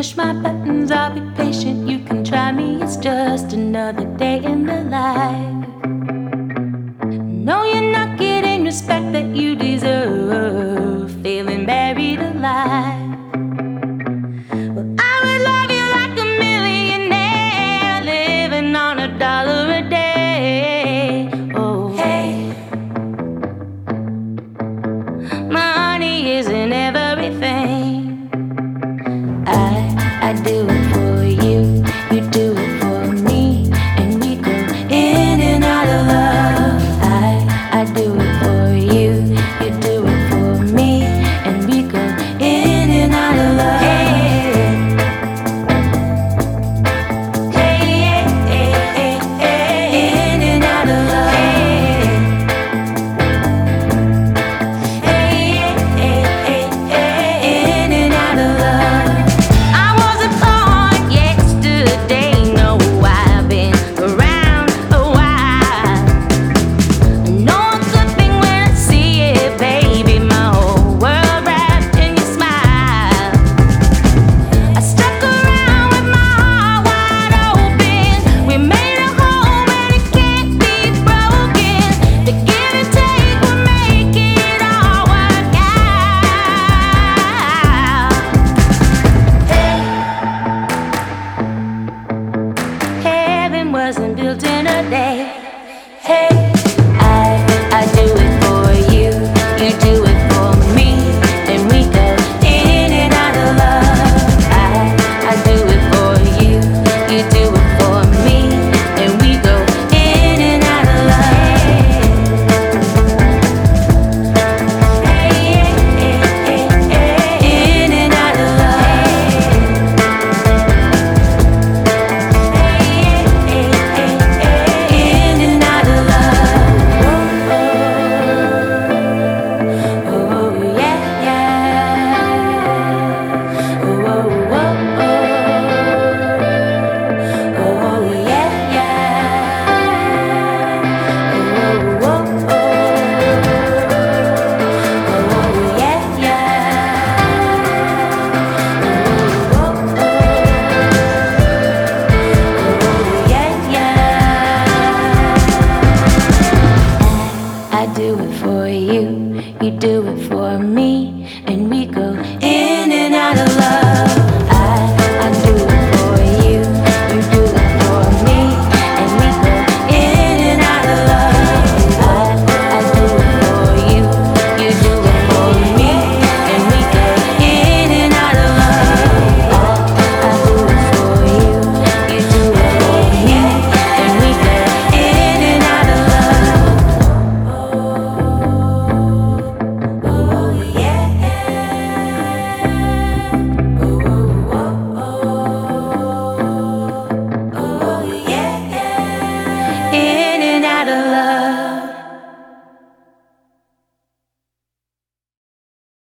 push my buttons, I'll be patient. You can try me, it's just another day in the life. No, you're not getting respect that you deserve, feeling buried alive. Well, I would love you like a millionaire, living on $1 a day. Oh, hey, money isn't everything. I do